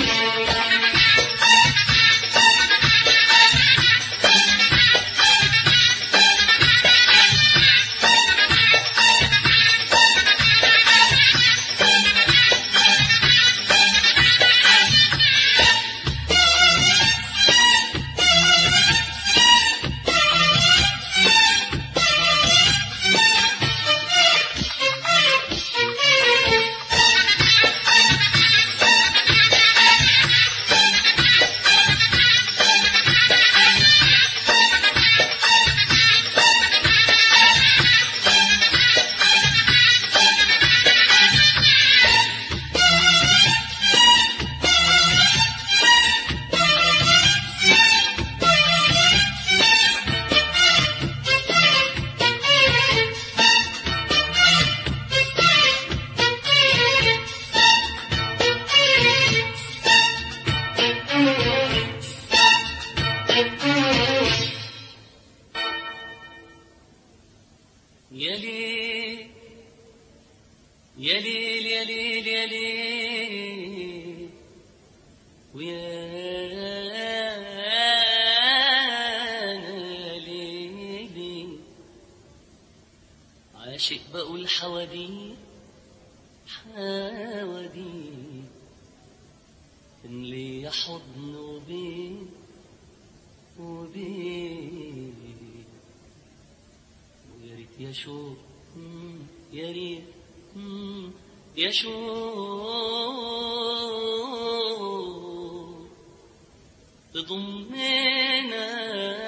عاشق بقول حواديت حواديت اللي حضن وبين وبين ويا ريت يا شوق يا ريت يا شوق تضمنا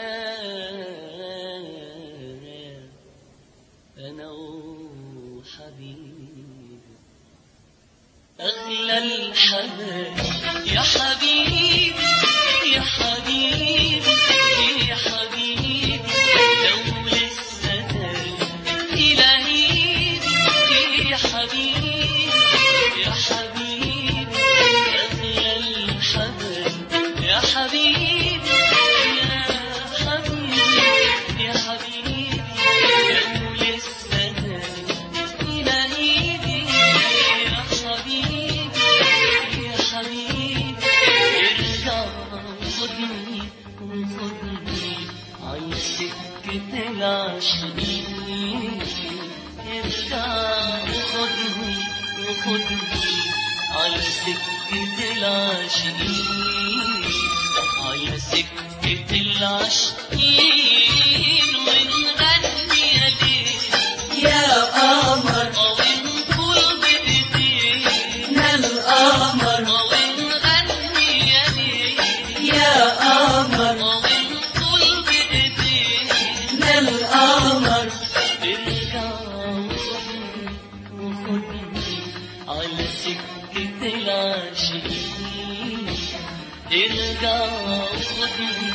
أنا وحبيبي أغلى الحبايب يا حبيبي يا حبيبي يا حبيبي لو لسه إلهي يا حبيبي يا حبيبي أغلى الحبايب يا حبيبي يا حبيبي يا حبيبي العاشقين ارجع وخدني وخدني على سكة العاشقين على سكة العاشقين ونغني يا ليل يا قمر ونقول بإيدينا القمر ونغني يا ليل يا قمر ونقول بإيدينا القمر ارجع وخدني على سكة العاشقين ارجع وخدني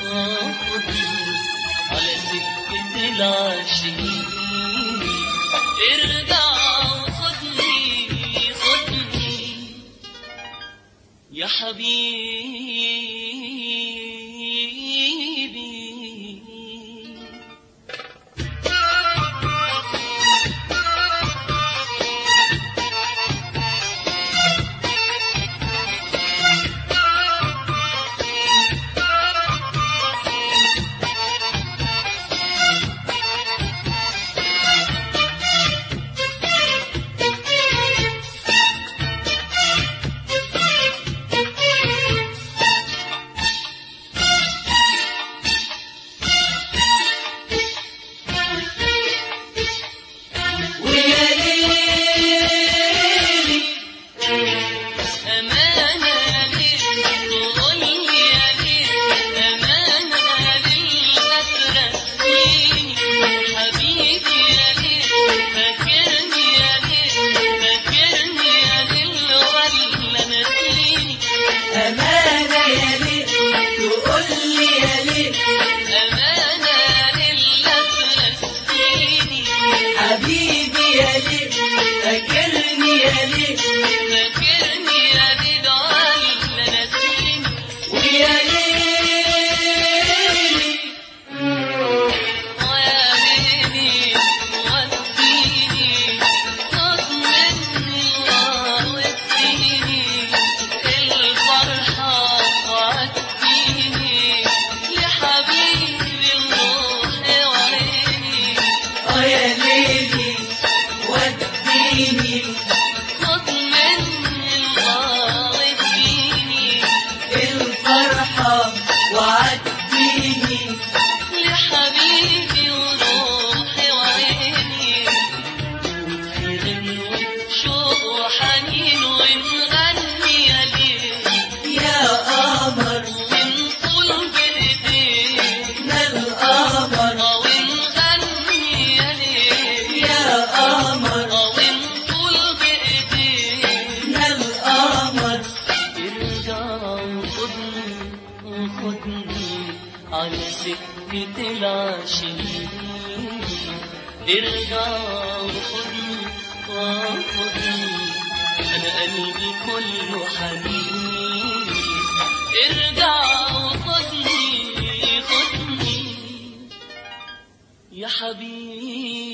على سكة العاشقين ارجع وخدني يا حبيبي على سكة العاشقين. ارجع وخدني وخدني، أنا قلبي كله حنين. ارجع وخدني خدني يا حبيبي.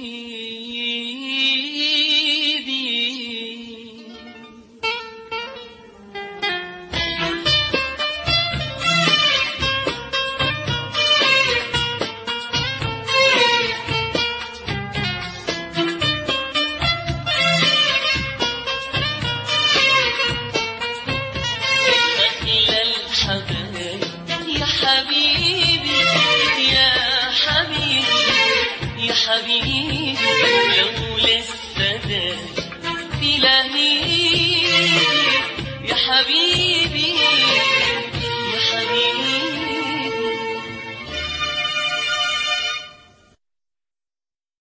يا حبيبي يا حبيبي يا حبيبي، لو لسه ده في لهيب يا حبيبي.